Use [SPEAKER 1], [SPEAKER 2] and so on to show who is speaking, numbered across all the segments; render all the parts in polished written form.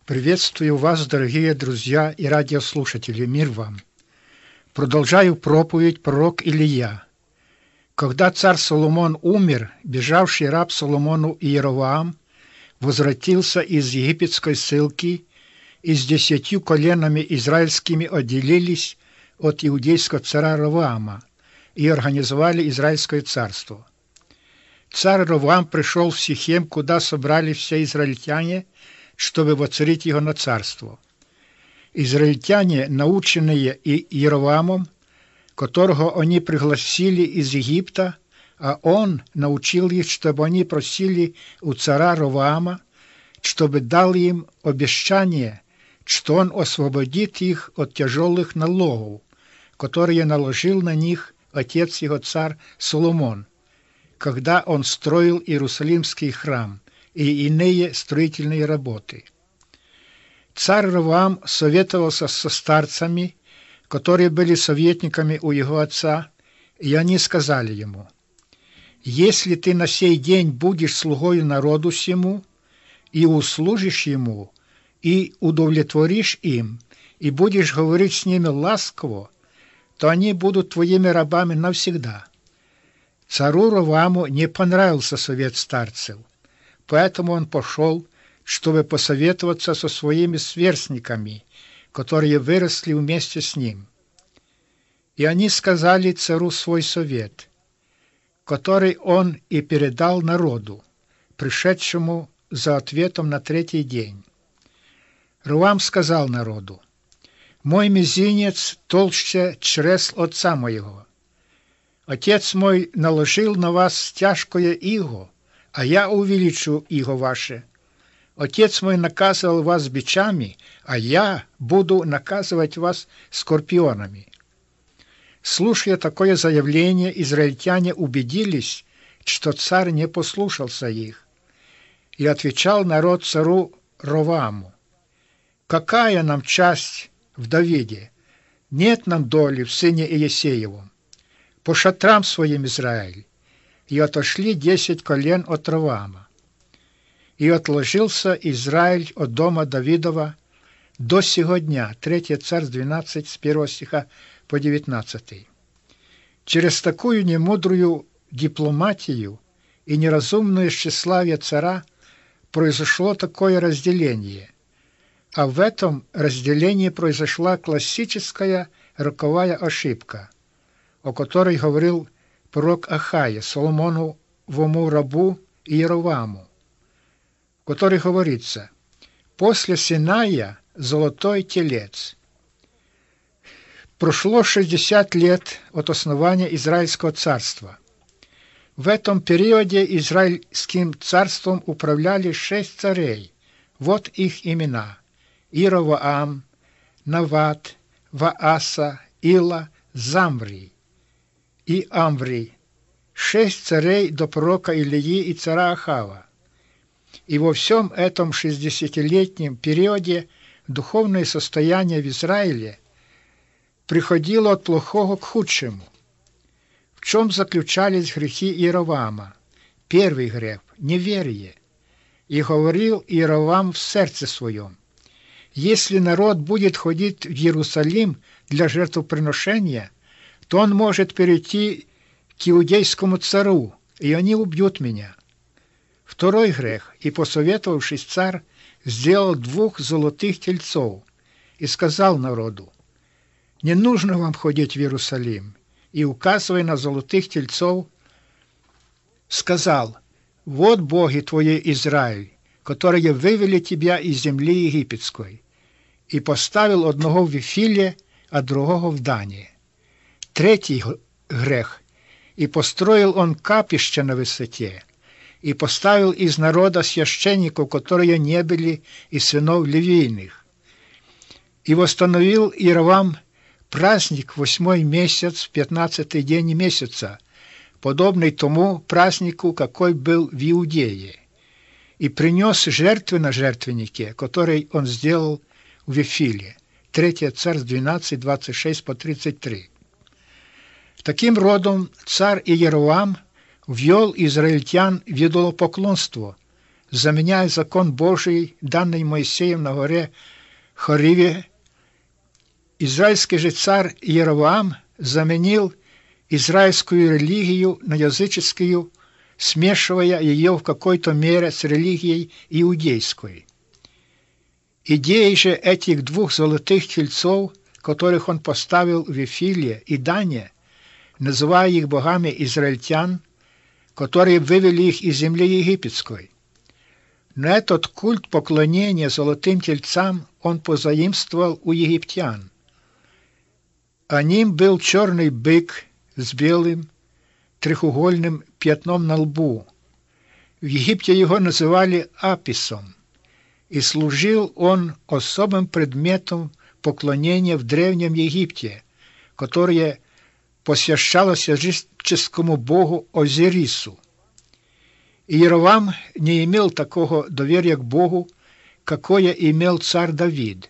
[SPEAKER 1] Приветствую вас, дорогие друзья и радиослушатели, мир вам. Продолжаю проповедь пророк Илия. Когда царь Соломон умер, бежавший раб Соломону Иеровоам возвратился из египетской ссылки и с 10 коленами израильскими отделились от иудейского царя Ровоама и организовали Израильское царство. Царь Ровоам пришел в Сихем, куда собрали все израильтяне, чтобы воцарить его на царство. Израильтяне, наученные Иеровоамом, которого они пригласили из Египта, а он научил их, чтобы они просили у царя Ровоама, чтобы дал им обещание, что он освободит их от тяжелых налогов, которые наложил на них отец его царь Соломон, когда он строил Иерусалимский храм и иные строительные работы. Царь Ровоам советовался со старцами, которые были советниками у его отца, и они сказали ему: «Если ты на сей день будешь слугою народу сему, и услужишь ему, и удовлетворишь им, и будешь говорить с ними ласково, то они будут твоими рабами навсегда». Царю Ровоаму не понравился совет старцев, поэтому он пошел, чтобы посоветоваться со своими сверстниками, которые выросли вместе с ним. И они сказали царю свой совет, который он и передал народу, пришедшему за ответом на 3-й день. Ровоам сказал народу: «Мой мизинец толще чресл отца моего. Отец мой наложил на вас тяжкое иго, а я увеличу иго ваше. Отец мой наказывал вас бичами, а я буду наказывать вас скорпионами». Слушая такое заявление, израильтяне убедились, что царь не послушался их. И отвечал народ царю Ровоаму: «Какая нам часть в Давиде? Нет нам доли в сыне Иесеевом. По шатрам своим, Израиль». И отошли 10 колен от Ровоама. И отложился Израиль от дома Давидова до сего дня. 3 Царств 12, с 1 стиха по 19. Через такую немудрую дипломатию и неразумное тщеславие царя произошло такое разделение. А в этом разделении произошла классическая роковая ошибка, о которой говорил пророк Ахая Соломоновому рабу Иеровоаму, в которой говорится: «После Синая золотой телец». Прошло 60 лет от основания Израильского царства. В этом периоде Израильским царством управляли 6 царей. Вот их имена: Иеровоам, Нават, Вааса, Ила, Замврий и Амврий, 6 царей до пророка Илии и царя Ахава. И во всем этом 60-летнем периоде духовное состояние в Израиле приходило от плохого к худшему. В чем заключались грехи Иеровоама? Первый грех – неверие. И говорил Иеровоам в сердце своем: «Если народ будет ходить в Иерусалим для жертвоприношения, то он может перейти к иудейскому царю, и они убьют меня». Второй грех: и, посоветовавшись, царь сделал 2 золотых тельцов и сказал народу: «Не нужно вам ходить в Иерусалим». И, указывая на золотых тельцов, сказал: «Вот боги твои, Израиль, которые вывели тебя из земли египетской». И поставил одного в Вифиле, а другого в Дане. Третий грех: и построил он капище на высоте, и поставил из народа священников, которые не были из сынов Левийных. И восстановил Иеровоам праздник в 8-й месяц, в 15-й день месяца, подобный тому празднику, какой был в Иудее, и принес жертвы на жертвеннике, который он сделал в Вифиле. 3 Царств 12, 26 по 33. Таким родом царь Иеровоам ввел израильтян в идолопоклонство, заменяя закон Божий, данный Моисеем на горе Хориве, израильский же царь Иеровоам заменил израильскую религию на языческую, смешивая ее в какой-то мере с религией иудейской. Идеей же этих двух золотых тельцов, которых он поставил в Вифиле и Дане, называя их богами израильтян, которые вывели их из земли египетской. Но этот культ поклонения золотым тельцам он позаимствовал у египтян. А ним был черный бык с белым треугольным пятном на лбу. В Египте его называли Аписом, и служил он особым предметом поклонения в Древнем Египте, которое посвящалось языческому богу Озирису. Иеровоам не имел такого доверия к Богу, какое имел царь Давид.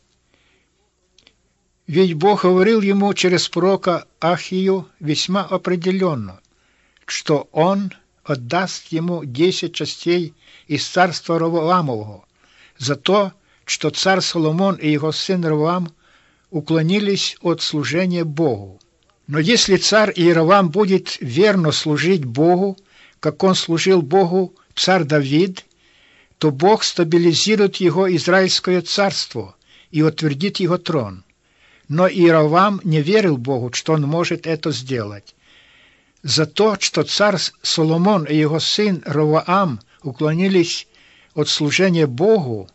[SPEAKER 1] Ведь Бог говорил ему через пророка Ахию весьма определенно, что он отдаст ему 10 частей из царства Ровоамового за то, что царь Соломон и его сын Ровоам уклонились от служения Богу. Но если царь Иеровоам будет верно служить Богу, как он служил Богу царь Давид, то Бог стабилизирует его израильское царство и утвердит его трон. Но Иеровоам не верил Богу, что он может это сделать. За то, что царь Соломон и его сын Ровоам уклонились от служения Богу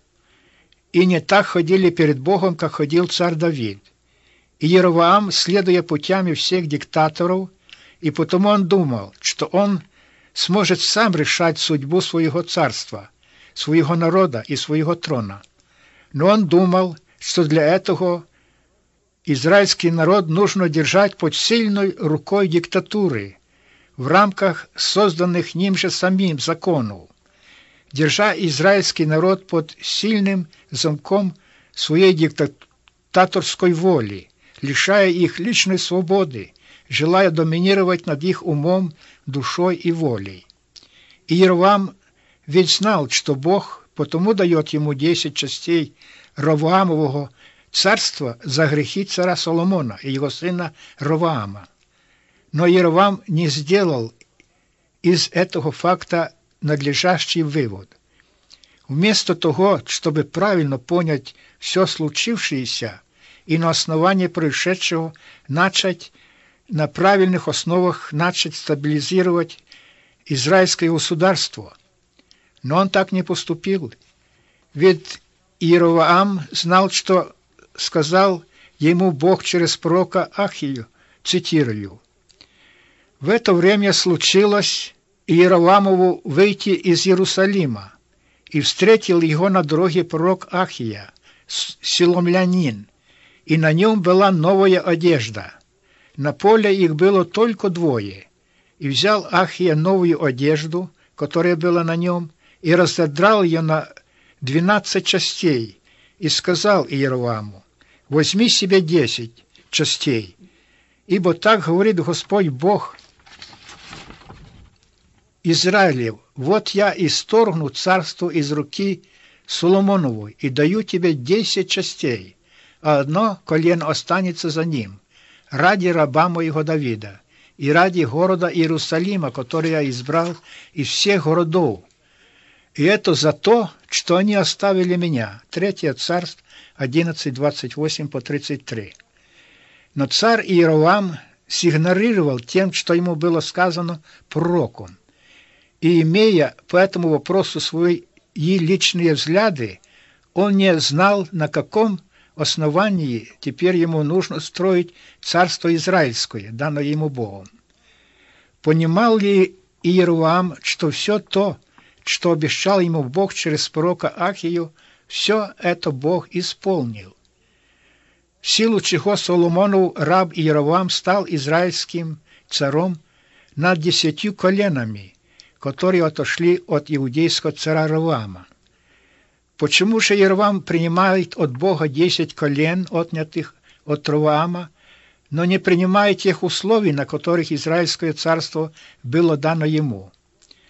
[SPEAKER 1] и не так ходили перед Богом, как ходил царь Давид. Иеровоам, следуя путями всех диктаторов, и потому он думал, что он сможет сам решать судьбу своего царства, своего народа и своего трона. Но он думал, что для этого израильский народ нужно держать под сильной рукой диктатуры в рамках созданных ним же самим законов, держа израильский народ под сильным замком своей диктаторской воли, лишая их личной свободы, желая доминировать над их умом, душой и волей. Иеровоам ведь знал, что Бог потому дает ему 10 частей Ровоамового царства за грехи царя Соломона и его сына Ровоама. Но Иеровоам не сделал из этого факта надлежащий вывод. Вместо того, чтобы правильно понять все случившееся и на основании происшедшего начать на правильных основах стабилизировать израильское государство. Но он так не поступил, ведь Иеровоам знал, что сказал ему Бог через пророка Ахию, цитирую: «В это время случилось Иеровоамову выйти из Иерусалима, и встретил его на дороге пророк Ахия, силомлянин, и на нем была новая одежда. На поле их было только 2, и взял Ахия новую одежду, которая была на нем, и разодрал ее на 12 частей, и сказал Иеровоаму: возьми себе 10 частей, ибо так говорит Господь Бог Израилев: вот я исторгну царство из руки Соломоновой и даю тебе 10 частей, а 1 колено останется за ним, ради раба моего Давида и ради города Иерусалима, который я избрал из всех городов. И это за то, что они оставили меня». 3 Царств 11:28-33. Но царь Иеровоам сигнорировал тем, что ему было сказано пророком. И, имея по этому вопросу свои личные взгляды, он не знал, на каком основании теперь ему нужно строить царство израильское, данное ему Богом. Понимал ли Иеровоам, что все то, что обещал ему Бог через пророка Ахию, все это Бог исполнил? В силу чего Соломонов раб Иеровоам стал израильским царем над 10 коленами, которые отошли от иудейского царя Ровоама. Почему же Иеровоам принимает от Бога 10 колен, отнятых от Ровоама, но не принимает тех условий, на которых израильское царство было дано ему?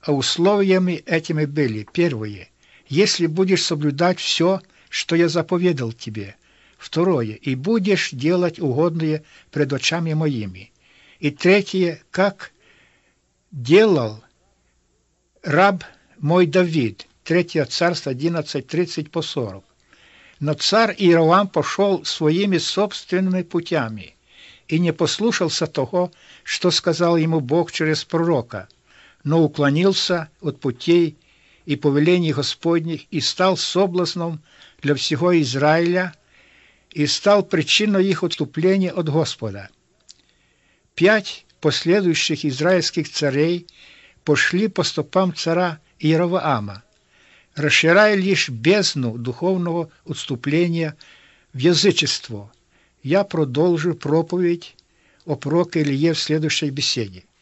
[SPEAKER 1] А условиями этими были: первое – если будешь соблюдать все, что я заповедал тебе; второе – и будешь делать угодное пред очами моими; и третье – как делал раб мой Давид. 3 Царств 11:30-40. Но царь Иеровоам пошел своими собственными путями и не послушался того, что сказал ему Бог через пророка, но уклонился от путей и повелений Господних и стал соблазном для всего Израиля и стал причиной их отступления от Господа. 5 последующих израильских царей пошли по стопам царя Иеровоама, расширяя лишь бездну духовного отступления в язычество. Я продолжу проповедь о пророке Илие в следующей беседе.